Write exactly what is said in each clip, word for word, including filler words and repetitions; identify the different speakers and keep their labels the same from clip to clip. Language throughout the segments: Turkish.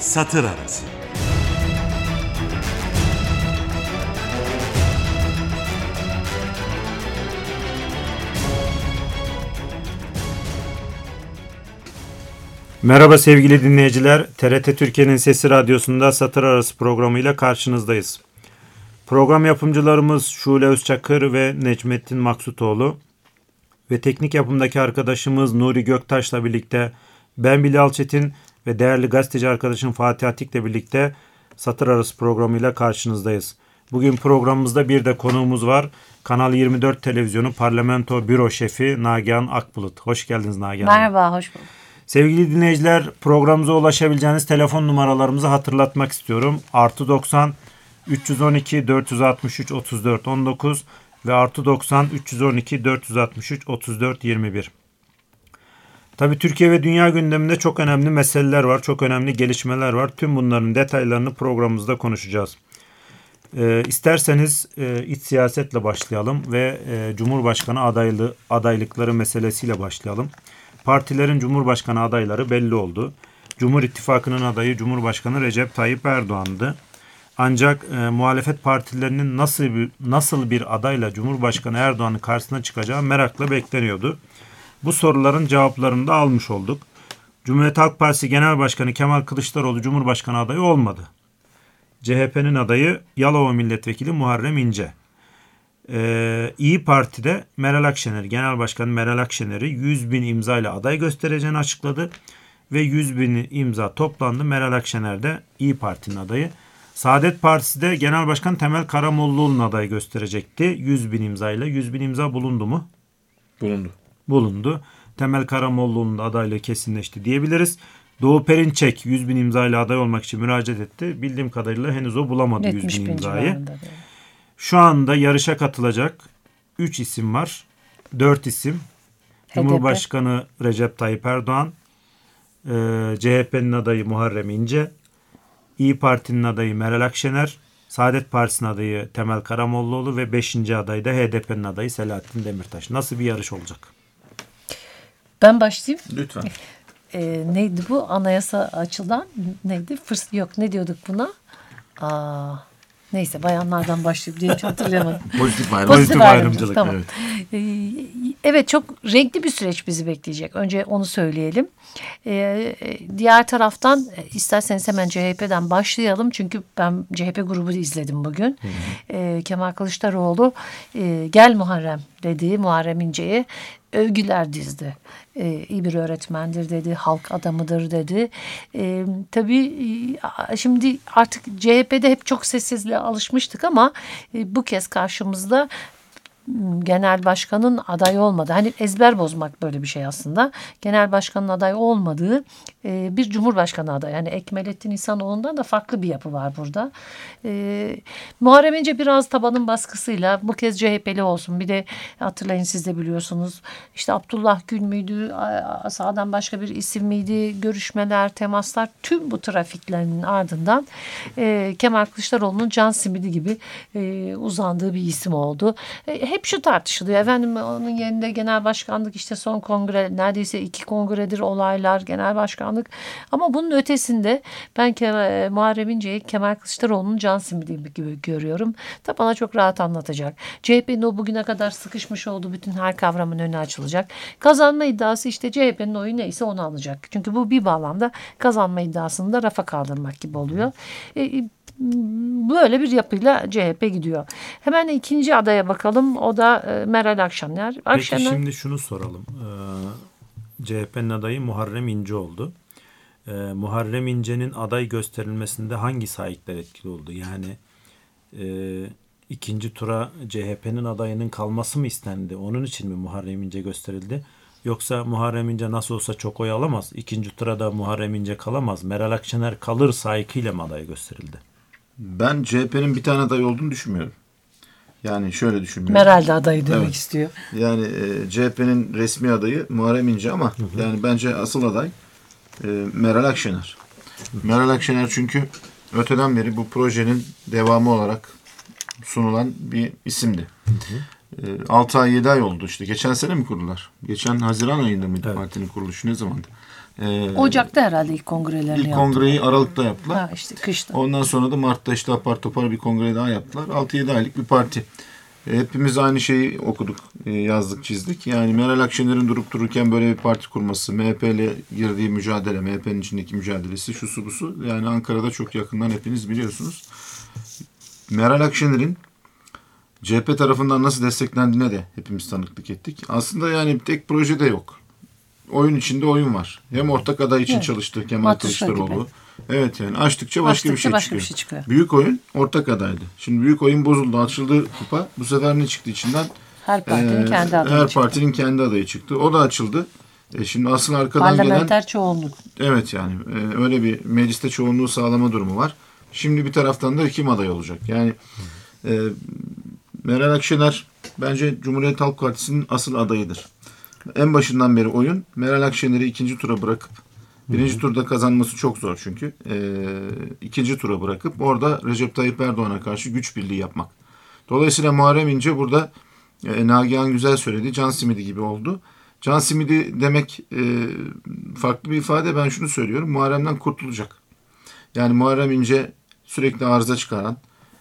Speaker 1: Satır Arası. Merhaba sevgili dinleyiciler. T R T Türkiye'nin Sesi Radyosu'nda Satır Arası programıyla karşınızdayız. Program yapımcılarımız Şule Özçakır ve Necmettin Maksutoğlu ve teknik yapımdaki arkadaşımız Nuri Göktaş'la birlikte ben Bilal Çetin ve değerli gazeteci arkadaşım Fatih Atik'le birlikte Satır Arası programıyla karşınızdayız. Bugün programımızda bir de konuğumuz var. Kanal yirmi dört Televizyonu Parlamento Büro Şefi Nagihan Akbulut. Hoş geldiniz Nagihan.
Speaker 2: Merhaba, hoş bulduk.
Speaker 1: Sevgili dinleyiciler, programımıza ulaşabileceğiniz telefon numaralarımızı hatırlatmak istiyorum. Artı doksan üç yüz on iki dört yüz altmış üç otuz dört on dokuz ve artı doksan üç yüz on iki dört yüz altmış üç otuz dört yirmi bir. Tabii Türkiye ve dünya gündeminde çok önemli meseleler var, çok önemli gelişmeler var. Tüm bunların detaylarını programımızda konuşacağız. Ee, isterseniz e, iç siyasetle başlayalım ve e, Cumhurbaşkanı adaylı, adaylıkları meselesiyle başlayalım. Partilerin Cumhurbaşkanı adayları belli oldu. Cumhur İttifakı'nın adayı Cumhurbaşkanı Recep Tayyip Erdoğan'dı. Ancak e, muhalefet partilerinin nasıl bir, nasıl bir adayla Cumhurbaşkanı Erdoğan'ın karşısına çıkacağı merakla bekleniyordu. Bu soruların cevaplarını da almış olduk. Cumhuriyet Halk Partisi Genel Başkanı Kemal Kılıçdaroğlu Cumhurbaşkanı adayı olmadı. C H P'nin adayı Yalova Milletvekili Muharrem İnce. Ee, İyi Parti'de Meral Akşener, Genel Başkanı Meral Akşener'i yüz bin imza ile aday göstereceğini açıkladı. Ve yüz bin imza toplandı. Meral Akşener de İyi Parti'nin adayı. Saadet Partisi de Genel Başkan Temel Karamollaoğlu'nun adayı gösterecekti. yüz bin imza ile. yüz bin imza bulundu mu?
Speaker 3: Bulundu.
Speaker 1: Bulundu. Temel Karamollaoğlu'nun da adaylığı kesinleşti diyebiliriz. Doğu Perinçek yüz bin imza ile aday olmak için müracaat etti. Bildiğim kadarıyla henüz o bulamadı yüz bin imzayı. Şu anda yarışa katılacak üç isim var. dört isim. H D P. Cumhurbaşkanı Recep Tayyip Erdoğan, e, C H P'nin adayı Muharrem İnce, İyi Parti'nin adayı Meral Akşener, Saadet Partisi'nin adayı Temel Karamollaoğlu ve beşinci adayı da H D P'nin adayı Selahattin Demirtaş. Nasıl bir yarış olacak?
Speaker 2: Ben başlayayım.
Speaker 3: Lütfen.
Speaker 2: E, neydi bu? Anayasa açılan neydi? Fırs yok ne diyorduk buna? Aa, neyse bayanlardan başlayıp diye hiç hatırlayamadım.
Speaker 3: Pozitif ayrımcılık.
Speaker 2: Pozitif ayrımcılık. Tamam.
Speaker 3: Evet.
Speaker 2: Ee, evet çok renkli bir süreç bizi bekleyecek. Önce onu söyleyelim. Ee, diğer taraftan isterseniz hemen C H P'den başlayalım. Çünkü ben C H P grubu izledim bugün. Ee, Kemal Kılıçdaroğlu e, gel Muharrem dedi Muharrem İnce'ye. Övgüler dizdi. Ee, iyi bir öğretmendir dedi, halk adamıdır dedi. Ee, tabii e, şimdi artık C H P'de hep çok sessizliğe alışmıştık ama e, bu kez karşımızda genel başkanın aday olmadığı, hani ezber bozmak böyle bir şey aslında. Genel başkanın aday olmadığı e, bir cumhurbaşkanı adayı. Yani Ekmelettin İhsanoğlu'ndan da farklı bir yapı var burada. E, Muharrem İnce biraz tabanın baskısıyla bu kez C H P'li olsun. Bir de hatırlayın siz de biliyorsunuz. İşte Abdullah Gül müydü? Sağdan başka bir isim miydi? Görüşmeler, temaslar, tüm bu trafiklerin ardından e, Kemal Kılıçdaroğlu'nun can simidi gibi e, uzandığı bir isim oldu. E, Hep şu tartışılıyor. Efendim onun yerinde genel başkanlık işte son kongre neredeyse iki kongredir olaylar genel başkanlık. Ama bunun ötesinde ben Ke- Muharrem İnce'yi Kemal Kılıçdaroğlu'nun can simidi gibi görüyorum. Tabi bana çok rahat anlatacak. C H P'nin o bugüne kadar sıkışmış olduğu bütün her kavramın önü açılacak. Kazanma iddiası işte C H P'nin oyu neyse onu alacak. Çünkü bu bir bağlamda kazanma iddiasını da rafa kaldırmak gibi oluyor. E, Böyle bir yapıyla C H P gidiyor. Hemen ikinci adaya bakalım. O da e, Meral Akşener. Akşener.
Speaker 1: Peki şimdi şunu soralım. Ee, C H P'nin adayı Muharrem İnce oldu. Ee, Muharrem İnce'nin aday gösterilmesinde hangi sahipler etkili oldu? Yani e, ikinci tura C H P'nin adayının kalması mı istendi? Onun için mi Muharrem İnce gösterildi? Yoksa Muharrem İnce nasıl olsa çok oy alamaz. İkinci turada Muharrem İnce kalamaz. Meral Akşener kalır sahikiyle mi aday gösterildi?
Speaker 3: Ben C H P'nin bir tane aday olduğunu düşünmüyorum. Yani şöyle düşünmüyorum.
Speaker 2: Meral de adayı demek
Speaker 3: evet.
Speaker 2: istiyor.
Speaker 3: Yani e, C H P'nin resmi adayı Muharrem İnce ama hı hı. yani bence asıl aday e, Meral Akşener. Hı hı. Meral Akşener çünkü öteden beri bu projenin devamı olarak sunulan bir isimdi. Hı hı. E, altı ay yedi ay oldu işte. Geçen sene mi kurdular? Geçen Haziran ayında mıydı evet. partinin kuruluşu? Ne zamandı? Ee,
Speaker 2: Ocak'ta herhalde ilk kongrelerini
Speaker 3: İlk
Speaker 2: yaptılar.
Speaker 3: kongreyi Aralık'ta yaptılar.
Speaker 2: Ha, işte kışta.
Speaker 3: Ondan sonra da Mart'ta işte apar topar bir kongre daha yaptılar. altı yedi aylık bir parti. E, hepimiz aynı şeyi okuduk, e, yazdık, çizdik. Yani Meral Akşener'in durup dururken böyle bir parti kurması, M H P ile girdiği mücadele, M H P'nin içindeki mücadelesi, şusu busu. Yani Ankara'da çok yakından hepiniz biliyorsunuz. Meral Akşener'in C H P tarafından nasıl desteklendiğine de hepimiz tanıklık ettik. Aslında yani tek proje de yok. Oyun içinde oyun var. Hem ortak aday için
Speaker 2: evet.
Speaker 3: çalıştı Kemal
Speaker 2: Matruşka
Speaker 3: Kılıçdaroğlu.
Speaker 2: gibi.
Speaker 3: Evet yani açtıkça başka,
Speaker 2: Açtıkça
Speaker 3: bir, şey
Speaker 2: başka
Speaker 3: çıkıyor.
Speaker 2: bir şey çıkıyor.
Speaker 3: Büyük oyun ortak adaydı. Şimdi büyük oyun bozuldu. Açıldı kupa. Bu sefer ne çıktı içinden?
Speaker 2: Her partinin
Speaker 3: Ee,
Speaker 2: kendi adayı
Speaker 3: Her
Speaker 2: çıktı.
Speaker 3: partinin kendi adayı çıktı. O da açıldı. E şimdi asıl arkadan gelen...
Speaker 2: Parlamenter çoğunluk.
Speaker 3: Evet yani e, öyle bir mecliste çoğunluğu sağlama durumu var. Şimdi bir taraftan da kim aday olacak? Yani e, Meral Akşener bence Cumhuriyet Halk Partisi'nin asıl adayıdır. En başından beri oyun Meral Akşener'i ikinci tura bırakıp birinci hı hı. turda kazanması çok zor çünkü. E, ikinci tura bırakıp orada Recep Tayyip Erdoğan'a karşı güç birliği yapmak. Dolayısıyla Muharrem İnce burada e, Nagihan Güzel söyledi. Can simidi gibi oldu. Can simidi demek e, farklı bir ifade. Ben şunu söylüyorum. Muharrem'den kurtulacak. Yani Muharrem İnce sürekli arıza çıkaran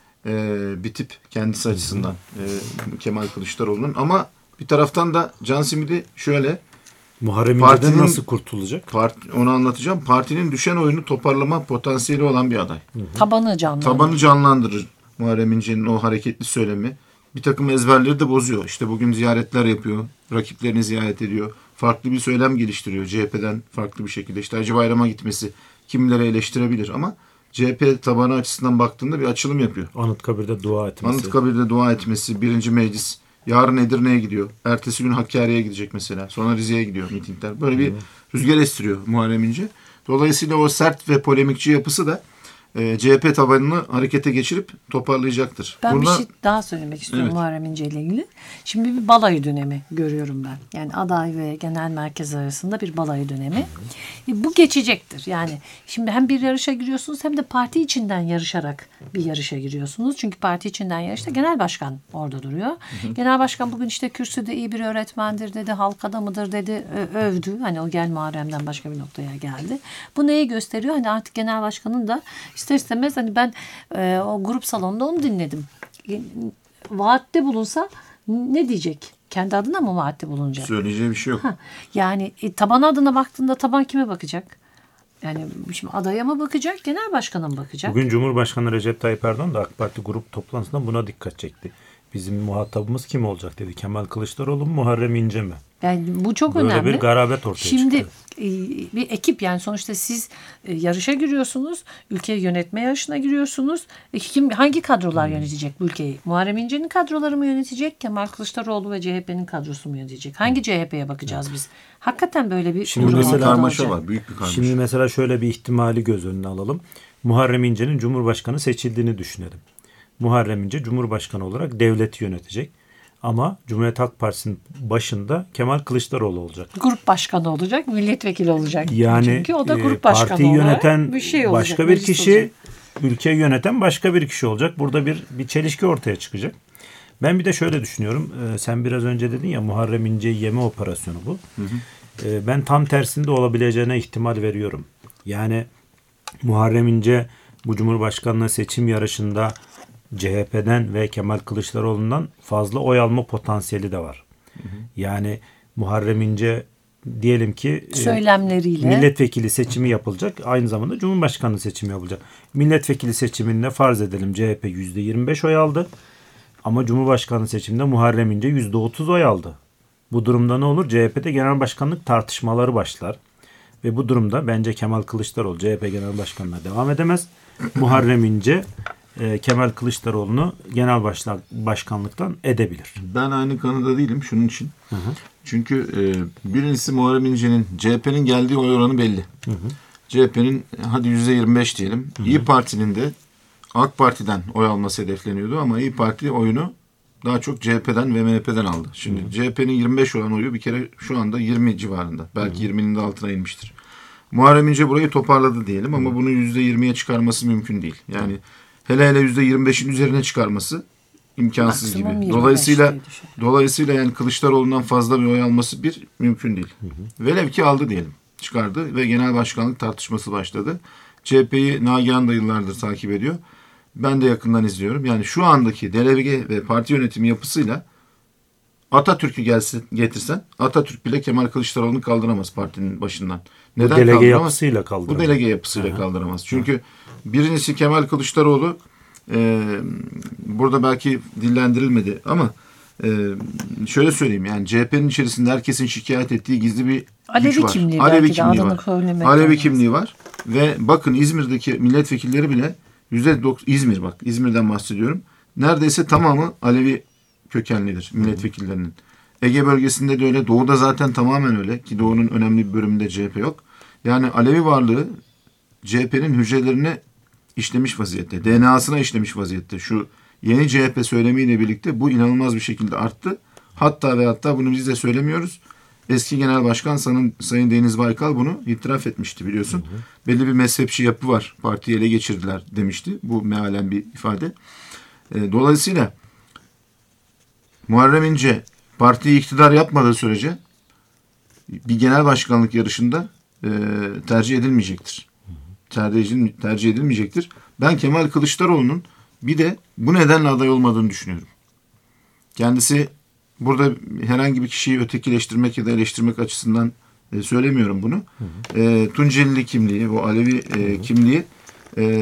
Speaker 3: e, bir tip kendisi açısından e, Kemal Kılıçdaroğlu'nun. Ama bir taraftan da Can simidi şöyle.
Speaker 1: Muharrem İnce'den nasıl kurtulacak?
Speaker 3: Part, onu anlatacağım. Partinin düşen oyunu toparlama potansiyeli olan bir aday.
Speaker 2: Hı hı. Tabanı canlandırır.
Speaker 3: Tabanı canlandırır Muharrem İnce'nin o hareketli söylemi. Bir takım ezberleri de bozuyor. İşte bugün ziyaretler yapıyor. Rakiplerini ziyaret ediyor. Farklı bir söylem geliştiriyor. C H P'den farklı bir şekilde. İşte Hacı Bayram'a gitmesi kimileri eleştirebilir ama C H P tabanı açısından baktığında bir açılım yapıyor.
Speaker 1: Anıtkabir'de dua etmesi.
Speaker 3: Anıtkabir'de dua etmesi. Birinci meclis. Yarın Edirne'ye gidiyor. Ertesi gün Hakkari'ye gidecek mesela. Sonra Rize'ye gidiyor mitingler. Böyle bir rüzgar estiriyor Muharrem İnce. Dolayısıyla o sert ve polemikçi yapısı da e, C H P tabanını harekete geçirip toparlayacaktır.
Speaker 2: Ben
Speaker 3: Burada,
Speaker 2: bir şey daha söylemek istiyorum
Speaker 3: evet.
Speaker 2: Muharrem İnce ile ilgili. Şimdi bir balayı dönemi görüyorum ben. Yani aday ve genel merkez arasında bir balayı dönemi. E, bu geçecektir. Yani şimdi hem bir yarışa giriyorsunuz hem de parti içinden yarışarak bir yarışa giriyorsunuz. Çünkü parti içinden yarışta genel başkan orada duruyor. Hı hı. Genel başkan bugün işte kürsüde iyi bir öğretmendir dedi, halk adamıdır dedi, övdü. Hani o gel Muharrem'den başka bir noktaya geldi. Bu neyi gösteriyor? Hani artık genel başkanın da İster istemez hani ben e, o grup salonunda onu dinledim. E, vaatte bulunsa ne diyecek? Kendi adına mı vaatte bulunacak?
Speaker 3: Söyleyeceği bir şey yok.
Speaker 2: Ha, yani e, taban adına baktığında taban kime bakacak? Yani şimdi adaya mı bakacak, genel başkana mı bakacak?
Speaker 1: Bugün Cumhurbaşkanı Recep Tayyip Erdoğan da AK Parti grup toplantısında buna dikkat çekti. Bizim muhatabımız kim olacak dedi. Kemal Kılıçdaroğlu mu, Muharrem İnce mi?
Speaker 2: Yani bu çok
Speaker 1: Böyle
Speaker 2: önemli.
Speaker 1: bir garabet ortaya
Speaker 2: Şimdi,
Speaker 1: çıktı.
Speaker 2: Şimdi bir ekip yani sonuçta siz yarışa giriyorsunuz. Ülkeyi yönetme yarışına giriyorsunuz. Kim, hangi kadrolar hmm. yönetecek bu ülkeyi? Muharrem İnce'nin kadroları mı yönetecek? Kemal Kılıçdaroğlu ve C H P'nin kadrosu mu yönetecek? Hangi C H P'ye bakacağız biz? Hakikaten böyle bir...
Speaker 1: Şimdi mesela
Speaker 3: karmaşa var. Büyük bir karmaşa.
Speaker 1: Şimdi mesela şöyle bir ihtimali göz önüne alalım. Muharrem İnce'nin Cumhurbaşkanı seçildiğini düşünelim. Muharrem İnce Cumhurbaşkanı olarak devleti yönetecek. Ama Cumhuriyet Halk Partisi'nin başında Kemal Kılıçdaroğlu olacak.
Speaker 2: Grup başkanı olacak, milletvekili olacak.
Speaker 1: Yani
Speaker 2: çünkü o da grup başkanı
Speaker 1: partiyi yöneten
Speaker 2: bir şey olacak,
Speaker 1: başka bir kişi,
Speaker 2: olacak.
Speaker 1: Ülkeyi yöneten başka bir kişi olacak. Burada bir bir çelişki ortaya çıkacak. Ben bir de şöyle düşünüyorum. Ee, sen biraz önce dedin ya Muharrem İnce yeme operasyonu bu. Hı hı. Ee, ben tam tersinde olabileceğine ihtimal veriyorum. Yani Muharrem İnce bu Cumhurbaşkanlığı seçim yarışında C H P'den ve Kemal Kılıçdaroğlu'ndan fazla oy alma potansiyeli de var. Hı hı. Yani Muharrem İnce diyelim ki
Speaker 2: söylemleriyle
Speaker 1: e, milletvekili seçimi yapılacak. Aynı zamanda Cumhurbaşkanlığı seçimi yapılacak. Milletvekili seçiminde farz edelim C H P yüzde yirmi beş oy aldı. Ama Cumhurbaşkanlığı seçiminde Muharrem İnce yüzde otuz oy aldı. Bu durumda ne olur? C H P'de genel başkanlık tartışmaları başlar. Ve bu durumda bence Kemal Kılıçdaroğlu C H P Genel Başkanı'na devam edemez. Muharrem İnce e, Kemal Kılıçdaroğlu'nu genel başla, başkanlıktan edebilir.
Speaker 3: Ben aynı kanıda değilim şunun için.
Speaker 1: Hı hı.
Speaker 3: Çünkü e, birincisi Muharrem İnce'nin C H P'nin geldiği oy oranı belli. Hı hı. C H P'nin hadi yüzde yirmi beş diyelim. Hı hı. İYİ Parti'nin de AK Parti'den oy alması hedefleniyordu ama İYİ Parti oyunu daha çok C H P'den ve M H P'den aldı. Şimdi hı hı. C H P'nin yirmi beş olan oyu bir kere şu anda yirmi civarında. Belki yirminin de altına inmiştir. Muharrem İnce burayı toparladı diyelim ama hı. bunu yüzde yirmiye çıkarması mümkün değil. Yani hele hele yüzde yirmi beşin üzerine çıkarması imkansız
Speaker 2: maksimum
Speaker 3: gibi. Dolayısıyla dolayısıyla yani Kılıçdaroğlu'ndan fazla bir oy alması bir mümkün değil. Hı hı. Velev ki aldı diyelim. çıkardı ve genel başkanlık tartışması başladı. C H P'yi Nagihan da yıllardır takip ediyor. Ben de yakından izliyorum. Yani şu andaki delege ve parti yönetimi yapısıyla Atatürk'ü gelsin, getirsen Atatürk bile Kemal Kılıçdaroğlu'nu kaldıramaz partinin başından. Neden
Speaker 1: Bu delege
Speaker 3: kaldıramaz?
Speaker 1: yapısıyla kaldıramaz.
Speaker 3: Bu delege yapısıyla Aha. kaldıramaz. Çünkü birincisi Kemal Kılıçdaroğlu e, burada belki dillendirilmedi ama e, şöyle söyleyeyim, yani C H P'nin içerisinde herkesin şikayet ettiği gizli bir
Speaker 2: Alevi
Speaker 3: güç var.
Speaker 2: kimliği
Speaker 3: Alevi
Speaker 2: belki de
Speaker 3: kimliği
Speaker 2: adını
Speaker 3: var.
Speaker 2: söylemek
Speaker 3: Alevi
Speaker 2: lazım.
Speaker 3: kimliği var ve bakın İzmir'deki milletvekilleri bile yüzde doksan İzmir bak İzmir'den bahsediyorum. Neredeyse tamamı Alevi kökenlidir milletvekillerinin. Ege bölgesinde de öyle. Doğu'da zaten tamamen öyle. Ki Doğu'nun önemli bir bölümünde C H P yok. Yani Alevi varlığı C H P'nin hücrelerine işlemiş vaziyette. D N A'sına işlemiş vaziyette. Şu yeni C H P söylemiyle birlikte bu inanılmaz bir şekilde arttı. Hatta ve hatta bunu biz de söylemiyoruz. Eski Genel Başkan Sayın, Sayın Deniz Baykal bunu itiraf etmişti biliyorsun. Hı hı. Belli bir mezhepçi yapı var. Partiyi ele geçirdiler demişti. Bu mealen bir ifade. E, dolayısıyla Muharrem İnce partiyi iktidar yapmadığı sürece bir genel başkanlık yarışında e, tercih edilmeyecektir. Tercih, tercih edilmeyecektir. Ben Kemal Kılıçdaroğlu'nun bir de bu nedenle aday olmadığını düşünüyorum. Kendisi burada herhangi bir kişiyi ötekileştirmek ya da eleştirmek açısından e, söylemiyorum bunu. Hı hı. E, Tuncelili kimliği, bu Alevi e, kimliği e,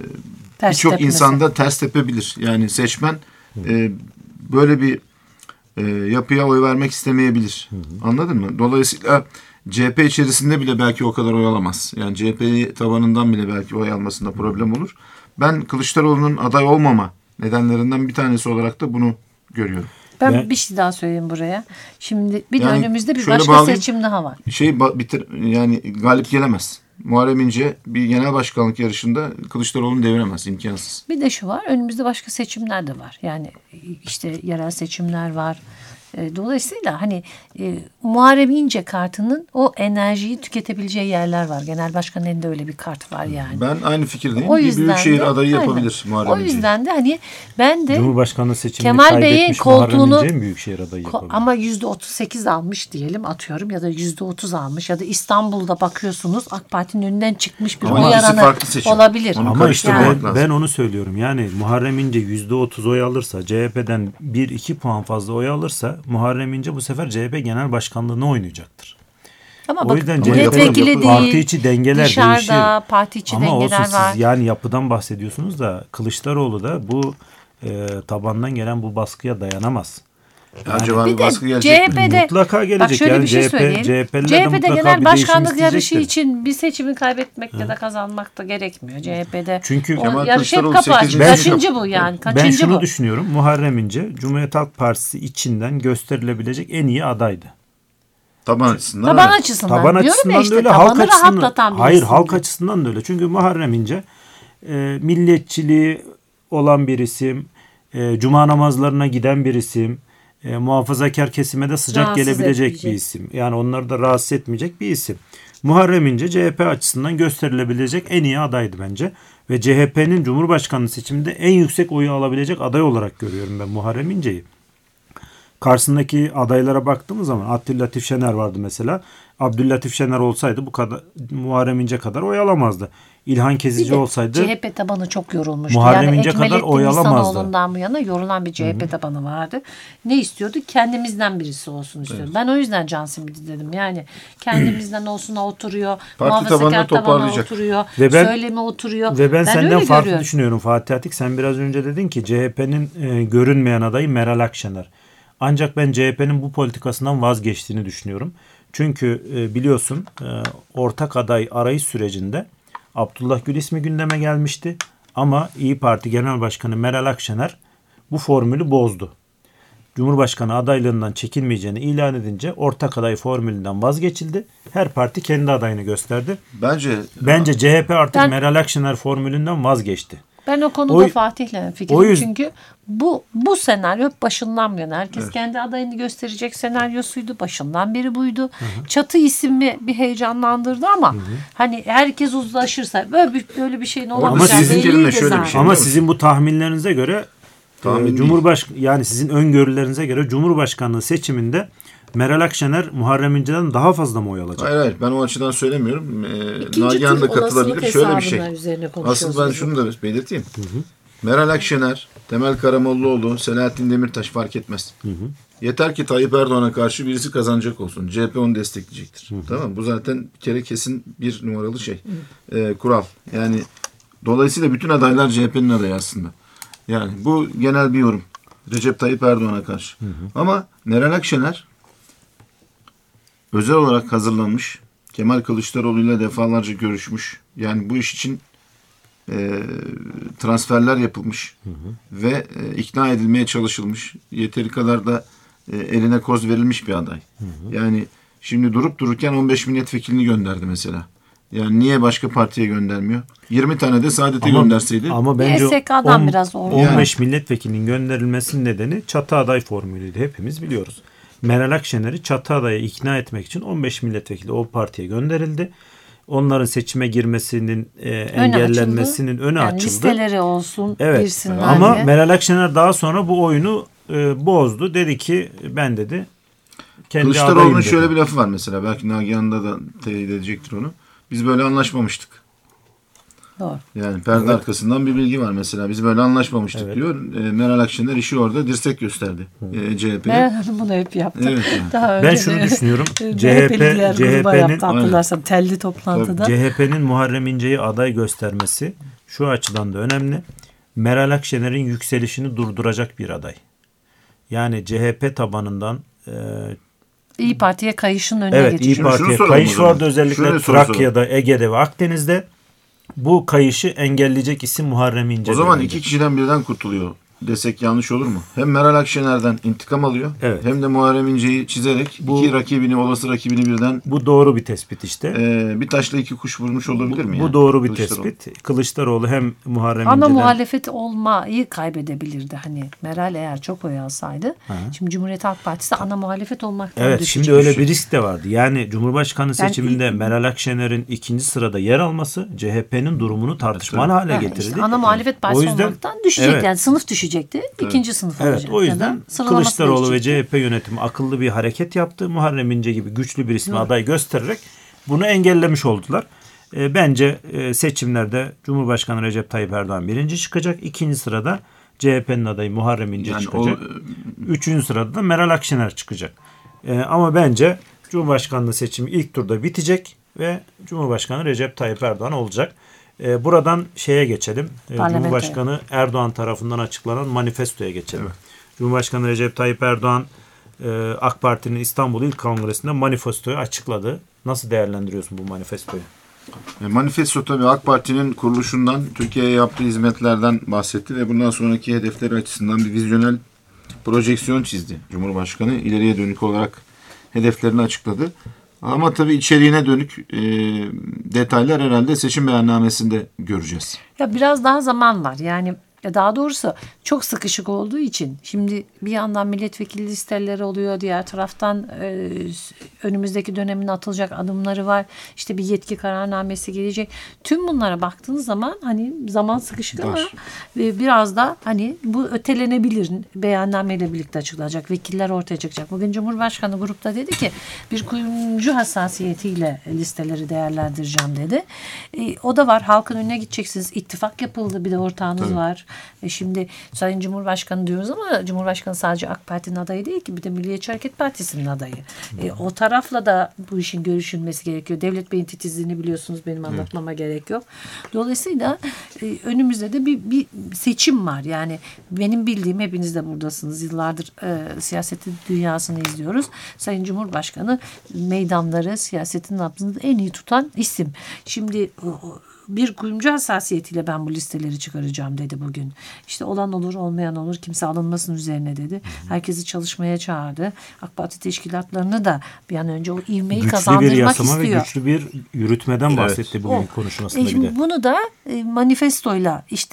Speaker 3: birçok insanda ters tepebilir. Yani seçmen e, böyle bir e, yapıya oy vermek istemeyebilir. Hı hı. Anladın mı? Dolayısıyla C H P içerisinde bile belki o kadar oy alamaz. Yani C H P tabanından bile belki oy almasında problem olur. Ben Kılıçdaroğlu'nun aday olmama nedenlerinden bir tanesi olarak da bunu görüyorum.
Speaker 2: Ben
Speaker 1: Ve,
Speaker 2: bir şey daha söyleyeyim buraya. Şimdi bir
Speaker 3: yani
Speaker 2: de önümüzde bir başka
Speaker 3: bağlayayım.
Speaker 2: seçim daha var.
Speaker 3: Şey bitir yani galip gelemez. Muharrem İnce bir genel başkanlık yarışında Kılıçdaroğlu'nu deviremez, imkansız.
Speaker 2: Bir de şu var, önümüzde başka seçimler de var. Yani işte yerel seçimler var. Dolayısıyla hani e, Muharrem İnce kartının o enerjiyi tüketebileceği yerler var. Genel başkanın elinde öyle bir kart var yani.
Speaker 3: Ben aynı fikirdeyim.
Speaker 2: O
Speaker 3: bir büyükşehir
Speaker 2: de,
Speaker 3: adayı
Speaker 2: aynen.
Speaker 3: yapabilir Muharrem İnce.
Speaker 2: O yüzden de hani ben de
Speaker 1: Cumhurbaşkanlığı seçimini
Speaker 2: Kemal Bey'in
Speaker 1: kaybetmiş
Speaker 2: koltuğunu
Speaker 1: Muharrem İnce'nin büyükşehir adayı yapabilir.
Speaker 2: Ama yüzde otuz sekiz almış diyelim, atıyorum, ya da yüzde otuz almış ya da İstanbul'da bakıyorsunuz AK Parti'nin önünden çıkmış bir
Speaker 3: ama
Speaker 2: oy oranı olabilir.
Speaker 3: Onu
Speaker 1: ama işte
Speaker 2: yani.
Speaker 1: ben, ben onu söylüyorum. Yani Muharrem İnce yüzde otuz oy alırsa, C H P'den bir iki puan fazla oy alırsa Muharrem İnce bu sefer C H P genel başkanlığını oynayacaktır.
Speaker 2: Ama
Speaker 1: o
Speaker 2: bak,
Speaker 1: yüzden
Speaker 2: milletvekili değil,
Speaker 1: parti içi dengeler
Speaker 2: dışarıda
Speaker 1: değişir.
Speaker 2: parti içi
Speaker 1: ama
Speaker 2: dengeler
Speaker 1: olsun,
Speaker 2: var.
Speaker 1: Siz yani yapıdan bahsediyorsunuz da Kılıçdaroğlu da bu e, tabandan gelen bu baskıya dayanamaz.
Speaker 3: Yani, acaba bir,
Speaker 2: bir
Speaker 3: baskı
Speaker 2: de
Speaker 3: gelecek
Speaker 2: C H P'de,
Speaker 1: mi? Mutlaka gelecek.
Speaker 2: Bak şöyle
Speaker 1: yani
Speaker 2: bir şey
Speaker 1: C H P,
Speaker 2: söyleyeyim.
Speaker 1: C H P'liler
Speaker 2: C H
Speaker 1: de
Speaker 2: P'de
Speaker 1: mutlaka
Speaker 2: genel
Speaker 1: bir
Speaker 2: başkanlık yarışı
Speaker 1: isteyecektir.
Speaker 2: için bir seçimi kaybetmek ya da kazanmak da gerekmiyor. C H P'de
Speaker 1: çünkü
Speaker 2: o yarış hep kapı açık. Kaçıncı bu yani? Kaçıncı
Speaker 1: ben şunu
Speaker 2: bu?
Speaker 1: düşünüyorum. Muharrem İnce Cumhuriyet Halk Partisi içinden gösterilebilecek en iyi adaydı.
Speaker 3: Taban açısından.
Speaker 2: Taban
Speaker 3: evet.
Speaker 2: açısından.
Speaker 1: Taban açısından
Speaker 2: işte,
Speaker 1: da öyle, halk açısından.
Speaker 2: rahatlatan bir
Speaker 1: Hayır,
Speaker 2: isimdi.
Speaker 1: halk açısından da öyle. Çünkü Muharrem İnce e, milliyetçiliği olan bir isim, e, cuma namazlarına giden bir isim, e, muhafazakar kesime de sıcak
Speaker 2: Rahatsız
Speaker 1: gelebilecek
Speaker 2: etmeyecek.
Speaker 1: bir isim. Yani onları da rahatsız etmeyecek bir isim. Muharrem İnce C H P açısından gösterilebilecek en iyi adaydı bence. Ve C H P'nin Cumhurbaşkanlığı seçiminde en yüksek oyu alabilecek aday olarak görüyorum ben Muharrem İnce'yi. Karşısındaki adaylara baktığımız zaman Abdüllatif Şener vardı mesela. Abdüllatif Şener olsaydı bu kadar Muharrem İnce kadar oy alamazdı. İlhan Kezici olsaydı
Speaker 2: C H P tabanı çok yorulmuştu.
Speaker 1: Muharrem
Speaker 2: yani
Speaker 1: İnce kadar oy alamazdı.
Speaker 2: İhsanoğlu'ndan bu yana yorulan bir C H P Hı-hı. tabanı vardı. Ne istiyordu? Kendimizden birisi olsun istiyordu. Evet. Ben o yüzden can simidi dedim. Yani kendimizden olsuna oturuyor. Muhafazakar tabana oturuyor. Ve ben, söyleme oturuyor.
Speaker 1: Ve ben, ben senden farklı
Speaker 2: görüyorum.
Speaker 1: düşünüyorum Fatih Atik. Sen biraz önce dedin ki C H P'nin e, görünmeyen adayı Meral Akşener. Ancak ben C H P'nin bu politikasından vazgeçtiğini düşünüyorum. Çünkü e, biliyorsun e, ortak aday arayış sürecinde Abdullah Gül ismi gündeme gelmişti. Ama İYİ Parti Genel Başkanı Meral Akşener bu formülü bozdu. Cumhurbaşkanı adaylığından çekilmeyeceğini ilan edince ortak aday formülünden vazgeçildi. Her parti kendi adayını gösterdi.
Speaker 3: Bence
Speaker 1: Bence C H P artık
Speaker 2: ben,
Speaker 1: Meral Akşener formülünden vazgeçti.
Speaker 2: Ben o konuda o, Fatih'le fikrim.
Speaker 1: Yüz...
Speaker 2: Çünkü bu bu senaryo başından beri herkes evet. kendi adayını gösterecek senaryosuydu. Başından beri buydu. Hı hı. Çatı ismi bir heyecanlandırdı ama hı hı. hani herkes uzlaşırsa böyle bir, böyle bir şeyin olamayacağı belliydi
Speaker 3: şöyle bir şey.
Speaker 1: Ama sizin bu tahminlerinize göre e, Cumhurbaş yani sizin öngörülerinize göre Cumhurbaşkanlığı seçiminde Meral Akşener Muharrem İnce'den daha fazla mı oy alacak?
Speaker 3: Hayır hayır ben o açıdan söylemiyorum. Ee,
Speaker 2: İkinci
Speaker 3: Nagihan da
Speaker 2: tur
Speaker 3: katılabilir.
Speaker 2: olasılık
Speaker 3: Şöyle bir şey.
Speaker 2: hesabından üzerine konuşuyoruz
Speaker 3: Asıl ben
Speaker 2: biz.
Speaker 3: şunu da belirteyim. Hı hı. Meral Akşener, Temel Karamollaoğlu, Selahattin Demirtaş fark etmez. Hı hı. Yeter ki Tayyip Erdoğan'a karşı birisi kazanacak olsun. C H P onu destekleyecektir. Hı hı. Tamam mı? Bu zaten bir kere kesin bir numaralı şey. Ee, kural. Yani dolayısıyla bütün adaylar C H P'nin adayı aslında. Yani bu genel bir yorum. Recep Tayyip Erdoğan'a karşı. Hı hı. Ama Meral Akşener özel olarak hazırlanmış. Kemal Kılıçdaroğlu ile defalarca görüşmüş. Yani bu iş için e, transferler yapılmış. Hı hı. Ve e, ikna edilmeye çalışılmış. Yeteri kadar da e, eline koz verilmiş bir aday. Hı hı. Yani şimdi durup dururken on beş milletvekilini gönderdi mesela. Yani niye başka partiye göndermiyor? yirmi tane de Saadet'e gönderseydi.
Speaker 1: Ama bence
Speaker 2: S K A'dan biraz orada.
Speaker 1: on beş milletvekilinin gönderilmesinin nedeni çatı aday formülüydü. Hepimiz biliyoruz. Meral Akşener'i çatı adaya ikna etmek için on beş milletvekili o partiye gönderildi. Onların seçime girmesinin e, engellenmesinin
Speaker 2: açıldı.
Speaker 1: önü
Speaker 2: yani
Speaker 1: açıldı.
Speaker 2: Listeleri olsun,
Speaker 1: evet.
Speaker 2: girsinler
Speaker 1: Ama
Speaker 2: diye.
Speaker 1: Meral Akşener daha sonra bu oyunu e, bozdu. Dedi ki ben dedi kendi
Speaker 3: Kılıçdaroğlu'nun şöyle bir lafı var mesela. Belki Nagihan'da da teyit edecektir onu. Biz böyle anlaşmamıştık.
Speaker 2: Doğru.
Speaker 3: Yani perde evet. arkasından bir bilgi var mesela. Biz böyle anlaşmamıştık evet. diyor. E, Meral Akşener işi orada dirsek gösterdi. E, C H P'ye.
Speaker 2: Meral Hanım bunu hep yaptı.
Speaker 3: Evet, yani.
Speaker 2: Daha
Speaker 1: ben
Speaker 2: önce
Speaker 1: şunu
Speaker 2: de,
Speaker 1: düşünüyorum. C H P C H P'nin
Speaker 2: hatırlarsam telli toplantıda.
Speaker 1: C H P'nin Muharrem İnce'yi aday göstermesi şu açıdan da önemli. Meral Akşener'in yükselişini durduracak bir aday. Yani C H P tabanından e,
Speaker 2: İYİ Parti'ye kayışın önüne
Speaker 1: evet,
Speaker 2: geçecek.
Speaker 1: İYİ Parti'ye kayış vardı özellikle Şöyle Trakya'da, Ege'de ve Akdeniz'de. Bu kayışı engelleyecek isim Muharrem İnce.
Speaker 3: O zaman iki kişiden birden kurtuluyor desek yanlış olur mu? Hem Meral Akşener'den intikam alıyor evet. hem de Muharrem İnce'yi çizerek bu, iki rakibini, olası rakibini birden...
Speaker 1: Bu doğru bir tespit işte.
Speaker 3: E, bir taşla iki kuş vurmuş olabilir
Speaker 1: bu,
Speaker 3: mi?
Speaker 1: Bu
Speaker 3: yani?
Speaker 1: doğru bir
Speaker 3: Kılıçdaroğlu.
Speaker 1: tespit. Kılıçdaroğlu hem Muharrem
Speaker 2: Ana
Speaker 1: İnce'den...
Speaker 2: Ana muhalefet olmayı kaybedebilirdi. Hani Meral eğer çok oy alsaydı. Ha. Şimdi Cumhuriyet Halk Partisi ana muhalefet olmaktan
Speaker 1: evet,
Speaker 2: düşecek.
Speaker 1: şimdi öyle bir risk de vardı. Yani Cumhurbaşkanı seçiminde
Speaker 2: yani,
Speaker 1: Meral Akşener'in ikinci sırada yer alması C H P'nin durumunu tartışmalı hale
Speaker 2: yani
Speaker 1: getirdi.
Speaker 2: Işte ana muhalefet partisi o yüzden, olmaktan düşecek. Evet. Yani sınıf düşecekti. İkinci evet. sınıf
Speaker 1: evet,
Speaker 2: olacak.
Speaker 1: O yüzden Kılıçdaroğlu ve C H P yönetimi akıllı bir hareket yaptı. Muharrem İnce gibi güçlü bir ismi evet. aday göstererek bunu engellemiş oldular. E, bence e, seçimlerde Cumhurbaşkanı Recep Tayyip Erdoğan birinci çıkacak. İkinci sırada C H P'nin adayı Muharrem İnce yani çıkacak. O, Üçüncü sırada da Meral Akşener çıkacak. E, ama bence Cumhurbaşkanlığı seçimi ilk turda bitecek ve Cumhurbaşkanı Recep Tayyip Erdoğan olacak. E, buradan şeye geçelim. E, Cumhurbaşkanı Erdoğan tarafından açıklanan manifestoya geçelim. Evet. Cumhurbaşkanı Recep Tayyip Erdoğan e, AK Parti'nin İstanbul İl Kongresi'nde manifestoyu açıkladı. Nasıl değerlendiriyorsun bu manifestoyu?
Speaker 3: E, manifesto tabii AK Parti'nin kuruluşundan, Türkiye'ye yaptığı hizmetlerden bahsetti ve bundan sonraki hedefleri açısından bir vizyonel projeksiyon çizdi Cumhurbaşkanı. İleriye dönük olarak hedeflerini açıkladı. Ama tabii içeriğine dönük e, detaylar herhalde seçim beyannamesinde göreceğiz.
Speaker 2: Ya biraz daha zaman var. Yani daha doğrusu çok sıkışık olduğu için şimdi bir yandan milletvekili listeleri oluyor, diğer taraftan e, önümüzdeki dönemin atılacak adımları var. İşte bir yetki kararnamesi gelecek. Tüm bunlara baktığınız zaman hani zaman sıkışık var. Ama e, biraz da hani bu ötelenebilir, beyannameyle birlikte açıklanacak. Vekiller ortaya çıkacak. Bugün Cumhurbaşkanı grupta dedi ki bir kuyumcu hassasiyetiyle listeleri değerlendireceğim dedi. E, o da var. Halkın önüne gideceksiniz. İttifak yapıldı. Bir de ortağınız Tabii. var. E şimdi Sayın Cumhurbaşkanı diyoruz ama Cumhurbaşkanı sadece AK Parti'nin adayı değil ki, bir de Milliyetçi Hareket Partisi'nin adayı. E, o tarafla da bu işin görüşülmesi gerekiyor. Devlet Bey'in titizliğini biliyorsunuz, benim anlatmama evet. gerek yok. Dolayısıyla e, önümüzde de bir, bir seçim var. Yani benim bildiğim, hepiniz de buradasınız. Yıllardır e, siyasetin dünyasını izliyoruz. Sayın Cumhurbaşkanı meydanları, siyasetin nabzını en iyi tutan isim. Şimdi o, bir kuyumcu hassasiyetiyle ben bu listeleri çıkaracağım dedi bugün. İşte olan olur, olmayan olur, kimse alınmasın üzerine dedi. Herkesi çalışmaya çağırdı. AK Parti teşkilatlarını da bir an önce o ivmeyi güçlü kazandırmak istiyor. Güçlü bir yasama
Speaker 1: ve güçlü bir yürütmeden evet. bahsetti bugün o, konuşmasında
Speaker 2: e,
Speaker 1: bir de.
Speaker 2: Bunu da e, manifestoyla işte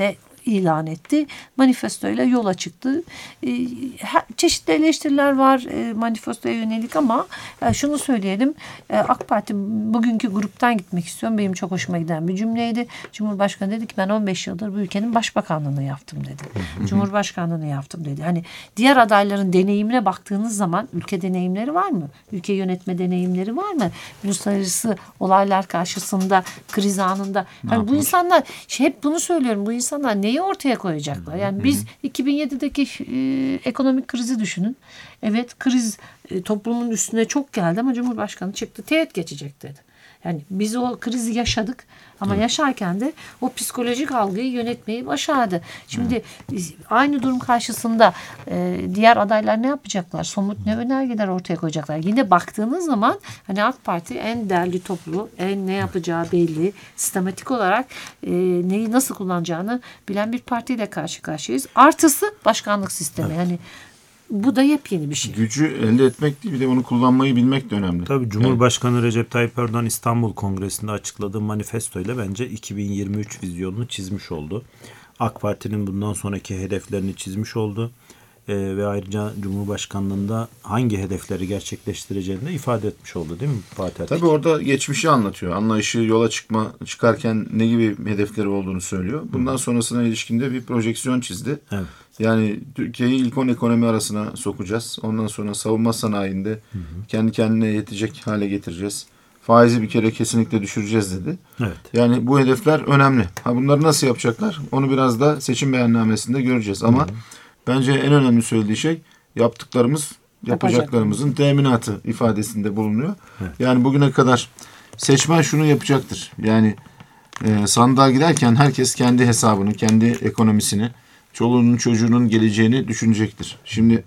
Speaker 2: ilan etti. Manifestoyla yola çıktı. E, çeşitli eleştiriler var e, manifestoya yönelik ama e, şunu söyleyelim. E, AK Parti bugünkü gruptan gitmek istiyorum. Benim çok hoşuma giden bir cümleydi. Cumhurbaşkanı dedi ki ben on beş yıldır bu ülkenin başbakanlığını yaptım dedi. Cumhurbaşkanlığını yaptım dedi. Hani diğer adayların deneyimine baktığınız zaman ülke deneyimleri var mı? Ülke yönetme deneyimleri var mı? Uluslararası olaylar karşısında, kriz anında. Hani bu insanlar şey, hep bunu söylüyorum. Bu insanlar neyi ortaya koyacaklar? Yani biz iki bin yedideki e, ekonomik krizi düşünün. Evet, kriz e, toplumun üstüne çok geldi ama Cumhurbaşkanı çıktı. Teğet geçecek dedi. Yani biz o krizi yaşadık ama yaşarken de o psikolojik algıyı yönetmeyi başardı. Şimdi aynı durum karşısında e, diğer adaylar ne yapacaklar? Somut ne önergeler ortaya koyacaklar? Yine baktığınız zaman hani AK Parti en derli toplu, en ne yapacağı belli, sistematik olarak e, neyi nasıl kullanacağını bilen bir partiyle karşı karşıyayız. Artısı başkanlık sistemi. Yani bu da yepyeni bir şey.
Speaker 3: Gücü elde etmek değil, bir de onu kullanmayı bilmek de önemli.
Speaker 1: Tabii Cumhurbaşkanı evet. Recep Tayyip Erdoğan İstanbul Kongresi'nde açıkladığı manifesto ile bence iki bin yirmi üç vizyonunu çizmiş oldu. AK Parti'nin bundan sonraki hedeflerini çizmiş oldu. Ee, ve ayrıca Cumhurbaşkanlığında hangi hedefleri gerçekleştireceğini de ifade etmiş oldu, değil mi Fatih Ateş?
Speaker 3: Tabii orada geçmişi anlatıyor. Anlayışı, yola çıkma çıkarken ne gibi hedefleri olduğunu söylüyor. Bundan Hı. sonrasına ilişkinde bir projeksiyon çizdi. Evet. Yani Türkiye'yi ilk on ekonomi arasına sokacağız. Ondan sonra savunma sanayinde hı hı. kendi kendine yetecek hale getireceğiz. Faizi bir kere kesinlikle düşüreceğiz dedi. Evet. Yani bu hedefler önemli. Ha, bunları nasıl yapacaklar? Onu biraz da seçim beyannamesinde göreceğiz. Ama hı hı. bence en önemli söylediği şey yaptıklarımız, yapacaklarımızın teminatı ifadesinde bulunuyor. Evet. Yani bugüne kadar seçmen şunu yapacaktır. Yani e, sandığa giderken herkes kendi hesabını, kendi ekonomisini, çoluğunun çocuğunun geleceğini düşünecektir. Şimdi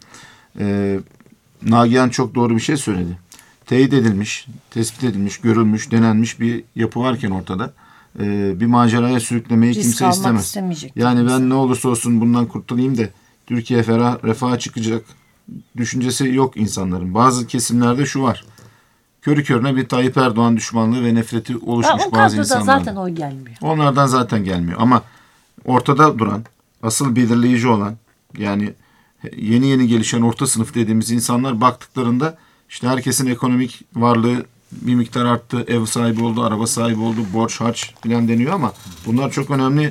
Speaker 3: e, Nagihan çok doğru bir şey söyledi. Teyit edilmiş, tespit edilmiş, görülmüş, denenmiş bir yapı varken ortada e, bir maceraya sürüklemeyi
Speaker 2: Risk
Speaker 3: kimse istemez. Yani kimse. Ben ne olursa olsun bundan kurtulayım da Türkiye ferah, refaha çıkacak düşüncesi yok insanların. Bazı kesimlerde şu var. Körü körüne bir Tayyip Erdoğan düşmanlığı ve nefreti oluşmuş
Speaker 2: ya,
Speaker 3: bazı insanlar.
Speaker 2: Zaten oy gelmiyor.
Speaker 3: Onlardan zaten gelmiyor. Ama ortada duran, asıl belirleyici olan, yani yeni yeni gelişen orta sınıf dediğimiz insanlar baktıklarında işte herkesin ekonomik varlığı bir miktar arttı, ev sahibi oldu, araba sahibi oldu, borç, harç filan deniyor ama bunlar çok önemli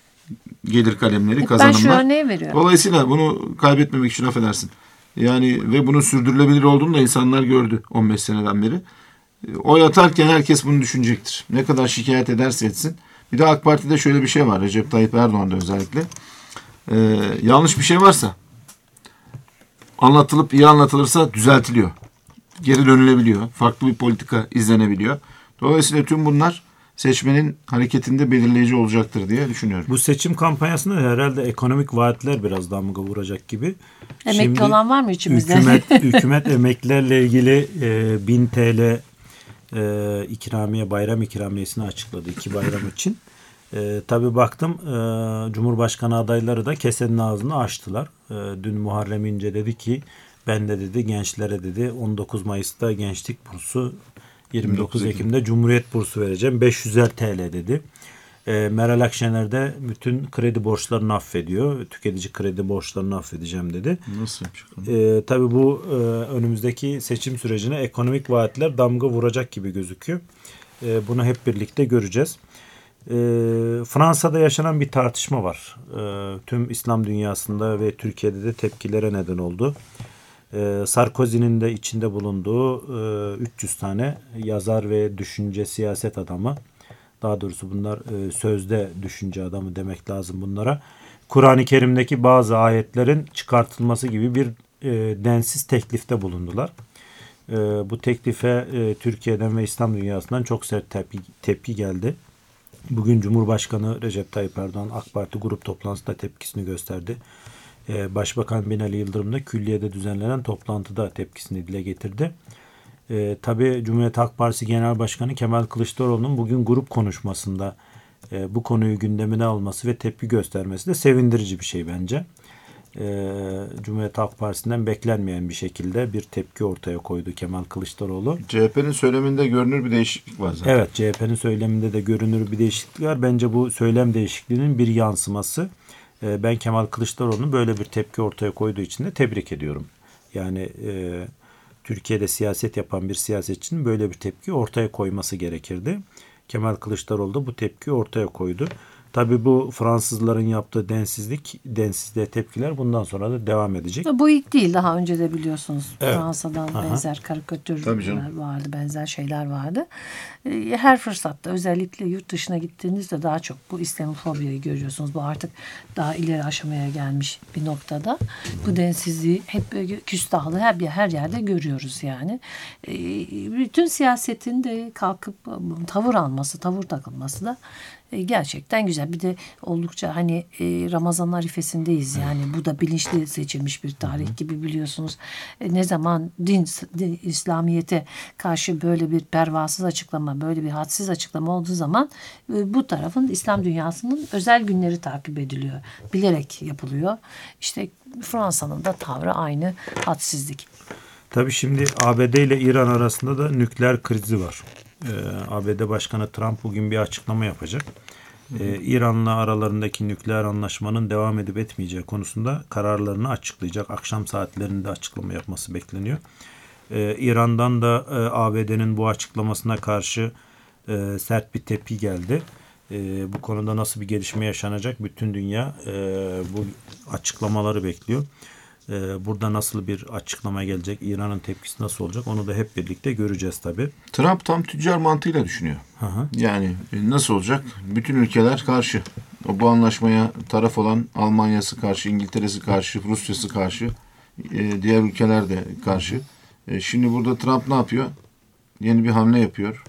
Speaker 3: gelir kalemleri, kazanımlar.
Speaker 2: Ben şu örneği veriyorum.
Speaker 3: Dolayısıyla bunu kaybetmemek için affedersin. Yani ve bunun sürdürülebilir olduğunu da insanlar gördü on beş seneden beri. Oy atarken herkes bunu düşünecektir. Ne kadar şikayet ederse etsin. Bir de AK Parti'de şöyle bir şey var. Recep Tayyip Erdoğan'da özellikle. Ee, yanlış bir şey varsa anlatılıp iyi anlatılırsa düzeltiliyor. Geri dönülebiliyor. Farklı bir politika izlenebiliyor. Dolayısıyla tüm bunlar seçmenin hareketinde belirleyici olacaktır diye düşünüyorum.
Speaker 1: Bu seçim kampanyasında herhalde ekonomik vaatler biraz damga vuracak gibi.
Speaker 2: Emekli Şimdi, olan var mı içimizde?
Speaker 1: Hükümet, hükümet emeklilerle ilgili e, bin T L e, ikramiye, bayram ikramiyesini açıkladı iki bayram için. E, tabii baktım e, Cumhurbaşkanı adayları da kesenin ağzını açtılar. E, dün Muharrem İnce dedi ki ben de dedi gençlere dedi on dokuz Mayıs'ta gençlik bursu, yirmi dokuz Ekim'de Cumhuriyet bursu vereceğim. beş yüzer T L dedi. E, Meral Akşener de bütün kredi borçlarını affediyor. Tüketici kredi borçlarını affedeceğim dedi.
Speaker 3: Nasıl yapacak?
Speaker 1: E, tabii bu e, önümüzdeki seçim sürecine ekonomik vaatler damga vuracak gibi gözüküyor. E, bunu hep birlikte göreceğiz. E, Fransa'da yaşanan bir tartışma var. E, tüm İslam dünyasında ve Türkiye'de de tepkilere neden oldu. Ee, Sarkozy'nin de içinde bulunduğu e, üç yüz tane yazar ve düşünce siyaset adamı, daha doğrusu bunlar e, sözde düşünce adamı demek lazım bunlara, Kur'an-ı Kerim'deki bazı ayetlerin çıkartılması gibi bir e, densiz teklifte bulundular. E, bu teklife e, Türkiye'den ve İslam dünyasından çok sert tepki, tepki geldi. Bugün Cumhurbaşkanı Recep Tayyip Erdoğan AK Parti grup toplantısında tepkisini gösterdi. Başbakan Binali Yıldırım da külliyede düzenlenen toplantıda tepkisini dile getirdi. E, tabii Cumhuriyet Halk Partisi Genel Başkanı Kemal Kılıçdaroğlu'nun bugün grup konuşmasında e, bu konuyu gündemine alması ve tepki göstermesi de sevindirici bir şey bence. e, Cumhuriyet Halk Partisi'nden beklenmeyen bir şekilde bir tepki ortaya koydu Kemal Kılıçdaroğlu.
Speaker 3: C H P'nin söyleminde görünür bir değişiklik var zaten.
Speaker 1: Evet, C H P'nin söyleminde de görünür bir değişiklik var. Bence bu söylem değişikliğinin bir yansıması. E, ben Kemal Kılıçdaroğlu'nun böyle bir tepki ortaya koyduğu için de tebrik ediyorum. Yani e, Türkiye'de siyaset yapan bir siyasetçinin böyle bir tepki ortaya koyması gerekirdi. Kemal Kılıçdaroğlu da bu tepkiyi ortaya koydu. Tabii bu Fransızların yaptığı densizlik, densizliğe tepkiler bundan sonra da devam edecek.
Speaker 2: Bu ilk değil. Daha önce de biliyorsunuz
Speaker 1: Evet.
Speaker 2: Fransa'dan
Speaker 1: Aha.
Speaker 2: benzer karikatürler vardı, benzer şeyler vardı. Her fırsatta özellikle yurt dışına gittiğinizde daha çok bu İslamofobiyi görüyorsunuz. Bu artık daha ileri aşamaya gelmiş bir noktada. Bu densizliği hep küstahlığı her, her yerde görüyoruz yani. Bütün siyasetin de kalkıp tavır alması, tavır takılması da gerçekten güzel. Bir de oldukça hani e, Ramazan arifesindeyiz yani. Bu da bilinçli seçilmiş bir tarih gibi biliyorsunuz. E, ne zaman din, din, İslamiyet'e karşı böyle bir pervasız açıklama, böyle bir hadsiz açıklama olduğu zaman e, bu tarafın İslam dünyasının özel günleri takip ediliyor. Bilerek yapılıyor. İşte Fransa'nın da tavrı aynı, hadsizlik.
Speaker 1: Tabii şimdi A B D ile İran arasında da nükleer krizi var. Ee, A B D Başkanı Trump bugün bir açıklama yapacak. Ee, İran'la aralarındaki nükleer anlaşmanın devam edip etmeyeceği konusunda kararlarını açıklayacak. Akşam saatlerinde açıklama yapması bekleniyor. Ee, İran'dan da e, A B D'nin bu açıklamasına karşı e, sert bir tepki geldi. E, bu konuda nasıl bir gelişme yaşanacak? Bütün dünya e, bu açıklamaları bekliyor. Burada nasıl bir açıklama gelecek, İran'ın tepkisi nasıl olacak onu da hep birlikte göreceğiz tabii.
Speaker 3: Trump tam tüccar mantığıyla düşünüyor.
Speaker 1: Hı hı.
Speaker 3: Yani nasıl olacak? Bütün ülkeler karşı. O bu anlaşmaya taraf olan Almanya'sı karşı, İngiltere'si karşı, Rusya'sı karşı, diğer ülkeler de karşı. Şimdi burada Trump ne yapıyor? Yeni bir hamle yapıyor.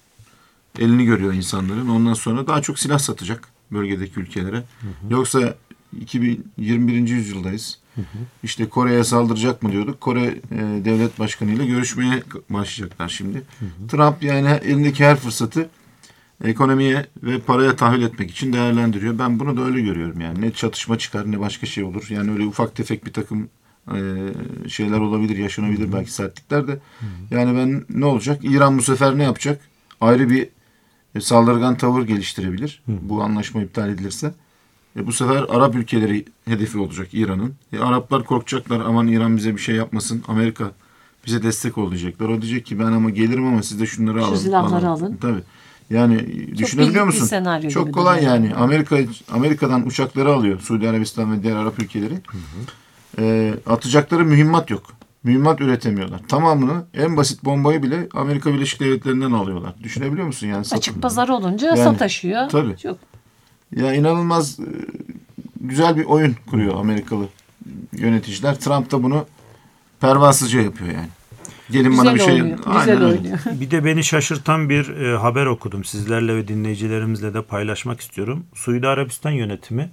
Speaker 3: Elini görüyor insanların. Ondan sonra daha çok silah satacak bölgedeki ülkelere. Hı hı. Yoksa iki bin yirmi birinci yüzyıldayız. Hı hı. İşte Kore'ye saldıracak mı diyorduk. Kore e, devlet başkanı ile görüşmeye başlayacaklar şimdi. Hı hı. Trump yani elindeki her fırsatı ekonomiye ve paraya tahvil etmek için değerlendiriyor. Ben bunu da öyle görüyorum yani. Ne çatışma çıkar ne başka şey olur. Yani öyle ufak tefek bir takım e, şeyler olabilir, yaşanabilir, hı hı, belki sertlikler de. Hı hı. Yani ben ne olacak? İran bu sefer ne yapacak? Ayrı bir e, saldırgan tavır geliştirebilir. Hı hı. Bu anlaşma iptal edilirse. E bu sefer Arap ülkeleri hedefi olacak İran'ın. E Araplar korkacaklar, aman İran bize bir şey yapmasın. Amerika bize destek olacaklar. O diyecek ki ben ama gelirim ama siz de şunları
Speaker 2: Şu
Speaker 3: alın.
Speaker 2: Şu silahları alın.
Speaker 3: Tabii. Yani çok düşünebiliyor musun? Çok kolay yani. yani. Amerika Amerika'dan uçakları alıyor. Suudi Arabistan ve diğer Arap ülkeleri. Hı hı. E, atacakları mühimmat yok. Mühimmat üretemiyorlar. Tamamını, en basit bombayı bile Amerika Birleşik Devletleri'nden alıyorlar. Düşünebiliyor musun? Yani
Speaker 2: açık satın. Pazar olunca yani, sataşıyor.
Speaker 3: Tabii. Çok. Ya inanılmaz güzel bir oyun kuruyor Amerikalı yöneticiler. Trump da bunu pervasızca yapıyor yani. Gelin güzel bana bir şey...
Speaker 2: Oynuyor. Güzel oynuyor.
Speaker 1: Bir de beni şaşırtan bir e, haber okudum. Sizlerle ve dinleyicilerimizle de paylaşmak istiyorum. Suudi Arabistan yönetimi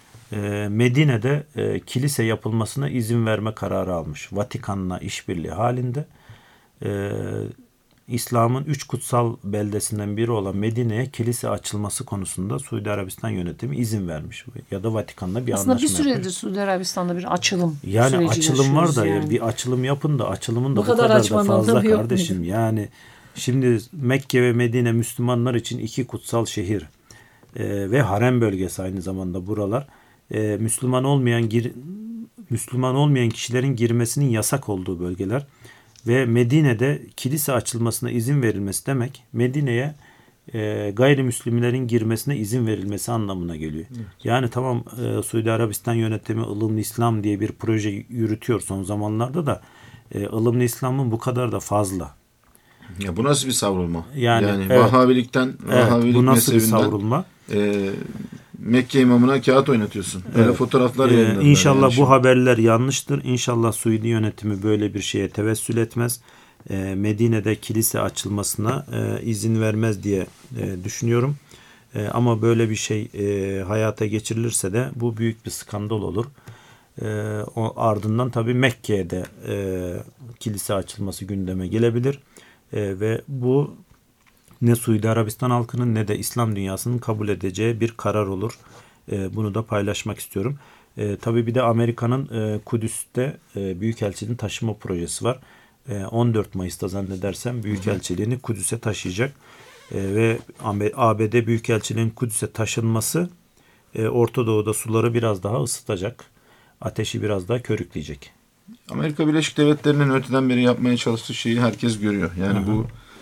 Speaker 1: e, Medine'de e, kilise yapılmasına izin verme kararı almış. Vatikan'la işbirliği halinde. E, İslam'ın üç kutsal beldesinden biri olan Medine'ye kilise açılması konusunda Suudi Arabistan yönetimi izin vermiş. Ya da Vatikan'la bir
Speaker 2: aslında
Speaker 1: anlaşma
Speaker 2: bir süredir
Speaker 1: yapıyor.
Speaker 2: Suudi Arabistan'da bir açılım
Speaker 1: yani
Speaker 2: süreci
Speaker 1: açılım var da
Speaker 2: yani.
Speaker 1: bir açılım yapın da açılımın da
Speaker 2: bu,
Speaker 1: bu
Speaker 2: kadar,
Speaker 1: kadar da fazla kardeşim.
Speaker 2: Muydu?
Speaker 1: Yani şimdi Mekke ve Medine Müslümanlar için iki kutsal şehir ee, ve harem bölgesi aynı zamanda buralar. Ee, Müslüman olmayan gir, Müslüman olmayan kişilerin girmesinin yasak olduğu bölgeler. Ve Medine'de kilise açılmasına izin verilmesi demek Medine'ye e, gayrimüslimlerin girmesine izin verilmesi anlamına geliyor. Evet. Yani tamam e, Suudi Arabistan yönetimi ılımlı İslam diye bir proje yürütüyor son zamanlarda da e, ılımlı İslam'ın bu kadar da fazla.
Speaker 3: Ya bu nasıl bir savrulma?
Speaker 1: Yani,
Speaker 3: yani
Speaker 1: evet,
Speaker 3: Vahabilikten,
Speaker 1: evet,
Speaker 3: Vahabilik
Speaker 1: bu nasıl bir
Speaker 3: mezhebinden,
Speaker 1: savrulma?
Speaker 3: E, Mekke imamına kağıt oynatıyorsun. Böyle evet. fotoğraflar yayınladılar.
Speaker 1: Ee, İnşallah
Speaker 3: yani
Speaker 1: bu
Speaker 3: şimdi.
Speaker 1: haberler yanlıştır. İnşallah Suudi yönetimi böyle bir şeye tevessül etmez. Ee, Medine'de kilise açılmasına e, izin vermez diye e, düşünüyorum. E, ama böyle bir şey e, hayata geçirilirse de bu büyük bir skandal olur. E, o ardından tabii Mekke'ye de e, kilise açılması gündeme gelebilir. E, ve bu ne Suudi Arabistan halkının ne de İslam dünyasının kabul edeceği bir karar olur. E, bunu da paylaşmak istiyorum. E, tabii bir de Amerika'nın e, Kudüs'te e, Büyükelçiliğin taşıma projesi var. E, on dört Mayıs'ta zannedersem Büyükelçiliğini Kudüs'e taşıyacak. E, ve A B D Büyükelçiliğinin Kudüs'e taşınması e, Orta Doğu'da suları biraz daha ısıtacak. Ateşi biraz daha körükleyecek.
Speaker 3: Amerika Birleşik Devletleri'nin öteden beri yapmaya çalıştığı şeyi herkes görüyor. Yani Hı-hı. bu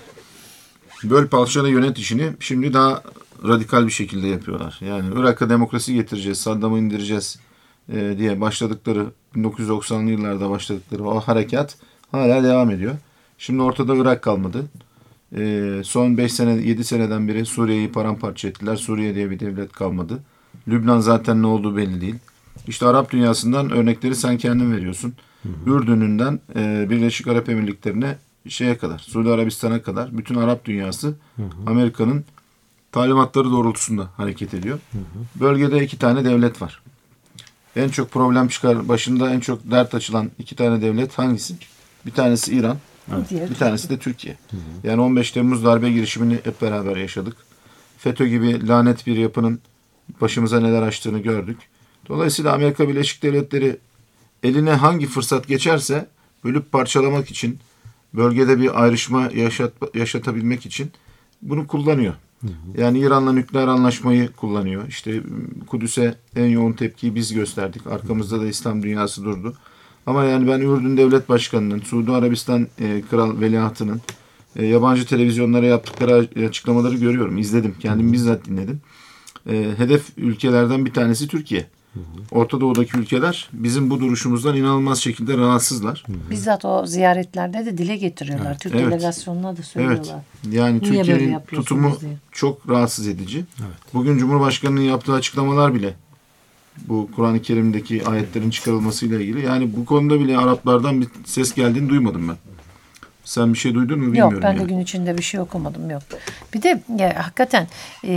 Speaker 3: böl parçala yönet işini şimdi daha radikal bir şekilde yapıyorlar. Yani Irak'a demokrasi getireceğiz, Saddam'ı indireceğiz e, diye başladıkları bin dokuz yüz doksanlı yıllarda başladıkları o harekat hala devam ediyor. Şimdi ortada Irak kalmadı. E, son beş sene yedi seneden beri Suriye'yi paramparça ettiler. Suriye diye bir devlet kalmadı. Lübnan zaten ne olduğu belli değil. İşte Arap dünyasından örnekleri sen kendin veriyorsun. Hı hı. Ürdün'ünden e, Birleşik Arap Emirlikleri'ne şeye kadar, Suudi Arabistan'a kadar bütün Arap dünyası hı hı. Amerika'nın talimatları doğrultusunda hareket ediyor. Hı hı. Bölgede iki tane devlet var. En çok problem çıkar, başında en çok dert açılan iki tane devlet hangisi? Bir tanesi İran, evet. Bir tanesi de Türkiye. Hı hı. Yani on beş Temmuz darbe girişimini hep beraber yaşadık. FETÖ gibi lanet bir yapının başımıza neler açtığını gördük. Dolayısıyla Amerika Birleşik Devletleri eline hangi fırsat geçerse bölüp parçalamak için, bölgede bir ayrışma yaşat, yaşatabilmek için bunu kullanıyor. Hı hı. Yani İran'la nükleer anlaşmayı kullanıyor. İşte Kudüs'e en yoğun tepkiyi biz gösterdik. Arkamızda da İslam dünyası durdu. Ama yani ben Ürdün Devlet Başkanı'nın, Suudi Arabistan e, Kral Veliahtının e, yabancı televizyonlara yaptıkları açıklamaları görüyorum. İzledim. Kendim bizzat dinledim. E, hedef ülkelerden bir tanesi Türkiye. Orta Doğu'daki ülkeler bizim bu duruşumuzdan inanılmaz şekilde rahatsızlar.
Speaker 2: Bizzat o ziyaretlerde de dile getiriyorlar. Evet. Türk evet. delegasyonuna da söylüyorlar.
Speaker 3: Evet. Yani Niye Türkiye'nin tutumu diye. Çok rahatsız edici. Evet. Bugün Cumhurbaşkanı'nın yaptığı açıklamalar bile bu Kur'an-ı Kerim'deki ayetlerin çıkarılmasıyla ilgili. Yani bu konuda bile Araplardan bir ses geldiğini duymadım ben. Sen bir şey duydun mu bilmiyorum.
Speaker 2: Yok ben
Speaker 3: yani.
Speaker 2: de gün içinde bir şey okumadım yok. Bir de ya, hakikaten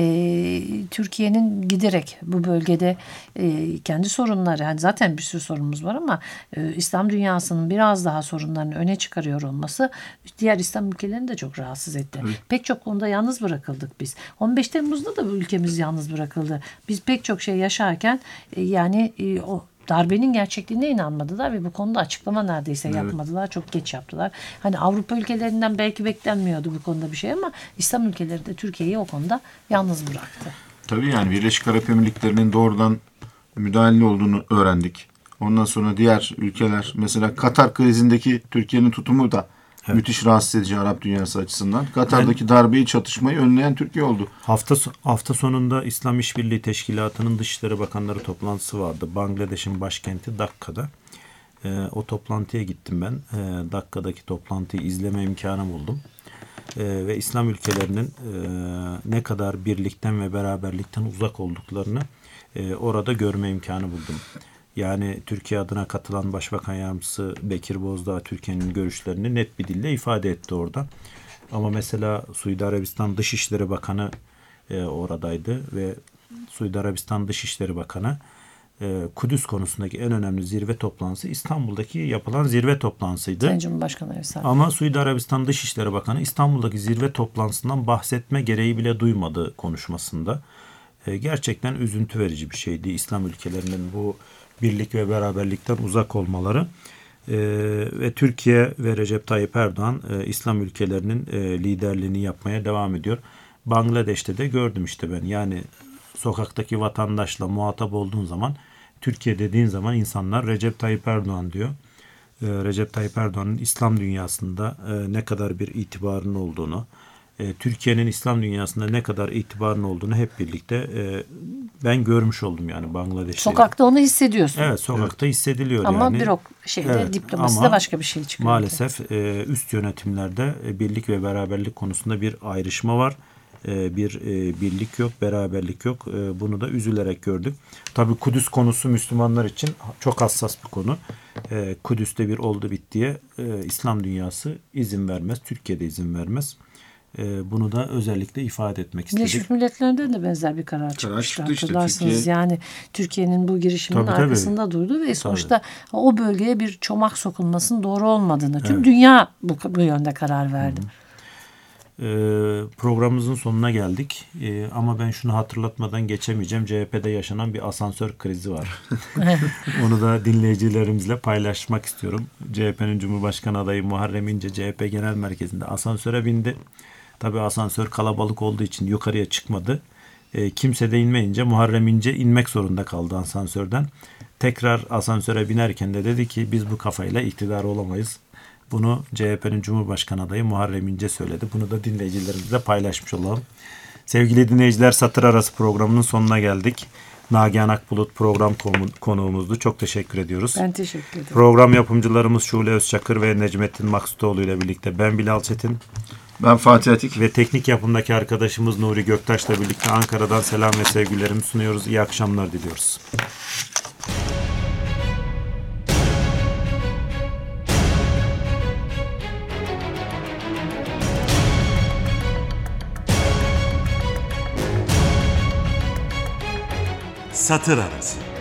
Speaker 2: e, Türkiye'nin giderek bu bölgede e, kendi sorunları yani zaten bir sürü sorunumuz var ama e, İslam dünyasının biraz daha sorunlarını öne çıkarıyor olması diğer İslam ülkelerini de çok rahatsız etti. Evet. Pek çok konuda yalnız bırakıldık biz. on beş Temmuz'da da bu ülkemiz yalnız bırakıldı. Biz pek çok şey yaşarken e, yani e, o darbenin gerçekliğine inanmadılar ve bu konuda açıklama neredeyse evet. yapmadılar. Çok geç yaptılar. Hani Avrupa ülkelerinden belki beklenmiyordu bu konuda bir şey ama İslam ülkeleri de Türkiye'yi o konuda yalnız bıraktı.
Speaker 3: Tabii yani Birleşik Arap Emirlikleri'nin doğrudan müdahaleli olduğunu öğrendik. Ondan sonra diğer ülkeler mesela Katar krizindeki Türkiye'nin tutumu da evet. müthiş rahatsız edici Arap dünyası açısından. Katar'daki yani, darbeyi, çatışmayı önleyen Türkiye oldu.
Speaker 1: Hafta hafta sonunda İslam İşbirliği Teşkilatı'nın Dışişleri Bakanları toplantısı vardı. Bangladeş'in başkenti Dakka'da. E, o toplantıya gittim ben. E, Dakka'daki toplantıyı izleme imkanı buldum. E, ve İslam ülkelerinin e, ne kadar birlikten ve beraberlikten uzak olduklarını e, orada görme imkanı buldum. Yani Türkiye adına katılan Başbakan Yardımcısı Bekir Bozdağ Türkiye'nin görüşlerini net bir dille ifade etti orada. Ama mesela Suudi Arabistan Dışişleri Bakanı e, oradaydı ve Suudi Arabistan Dışişleri Bakanı e, Kudüs konusundaki en önemli zirve toplantısı İstanbul'daki yapılan zirve toplantısıydı.
Speaker 2: Sayın Cumhurbaşkanı ev sahibi.
Speaker 1: Ama Suudi Arabistan Dışişleri Bakanı İstanbul'daki zirve toplantısından bahsetme gereği bile duymadı konuşmasında. E, gerçekten üzüntü verici bir şeydi. İslam ülkelerinin bu birlik ve beraberlikten uzak olmaları ee, ve Türkiye ve Recep Tayyip Erdoğan e, İslam ülkelerinin e, liderliğini yapmaya devam ediyor. Bangladeş'te de gördüm işte ben. Yani sokaktaki vatandaşla muhatap olduğun zaman Türkiye dediğin zaman insanlar Recep Tayyip Erdoğan diyor. Ee, Recep Tayyip Erdoğan'ın İslam dünyasında e, ne kadar bir itibarının olduğunu, e, Türkiye'nin İslam dünyasında ne kadar itibarının olduğunu hep birlikte e, ben görmüş oldum yani Bangladeş'te.
Speaker 2: Sokakta onu hissediyorsun.
Speaker 1: Evet, sokakta evet. hissediliyor
Speaker 2: ama
Speaker 1: yani.
Speaker 2: Bir o şeyde evet, diplomasi de başka bir şey çıkıyor.
Speaker 1: Maalesef e, üst yönetimlerde e, birlik ve beraberlik konusunda bir ayrışma var. E, bir e, birlik yok, beraberlik yok. E, bunu da üzülerek gördük. Tabii Kudüs konusu Müslümanlar için çok hassas bir konu. E, Kudüs'te bir oldu bittiye e, İslam dünyası izin vermez. Türkiye'de izin vermez. Bunu da özellikle ifade etmek istedik.
Speaker 2: Birleşmiş Milletler'den de benzer bir karar, karar çıkmıştı. Hatırlarsınız
Speaker 3: Türkiye...
Speaker 2: yani Türkiye'nin bu girişiminin tabii, arkasında tabii. durdu ve sonuçta tabii. o bölgeye bir çomak sokulmasının doğru olmadığını tüm evet. dünya bu, bu yönde karar verdi.
Speaker 1: e, programımızın sonuna geldik. E, ama ben şunu hatırlatmadan geçemeyeceğim. C H P'de yaşanan bir asansör krizi var. Onu da dinleyicilerimizle paylaşmak istiyorum. C H P'nin Cumhurbaşkanı adayı Muharrem İnce C H P Genel Merkezi'nde asansöre bindi. Tabii asansör kalabalık olduğu için yukarıya çıkmadı. E, kimse de inmeyince Muharrem İnce inmek zorunda kaldı asansörden. Tekrar asansöre binerken de dedi ki biz bu kafayla iktidar olamayız. Bunu C H P'nin Cumhurbaşkanı adayı Muharrem İnce söyledi. Bunu da dinleyicilerimizle paylaşmış olalım. Sevgili dinleyiciler, Satır Arası programının sonuna geldik. Nagihan Akbulut program konuğumuzdu. Çok teşekkür ediyoruz.
Speaker 2: Ben teşekkür ederim.
Speaker 1: Program yapımcılarımız Şule Özçakır ve Necmettin Maksutoğlu ile birlikte ben Bilal Çetin.
Speaker 3: Ben Fatih Atik.
Speaker 1: Ve teknik yapımdaki arkadaşımız Nuri Göktaş'la birlikte Ankara'dan selam ve sevgilerimi sunuyoruz. İyi akşamlar diliyoruz.
Speaker 4: Satır Arası.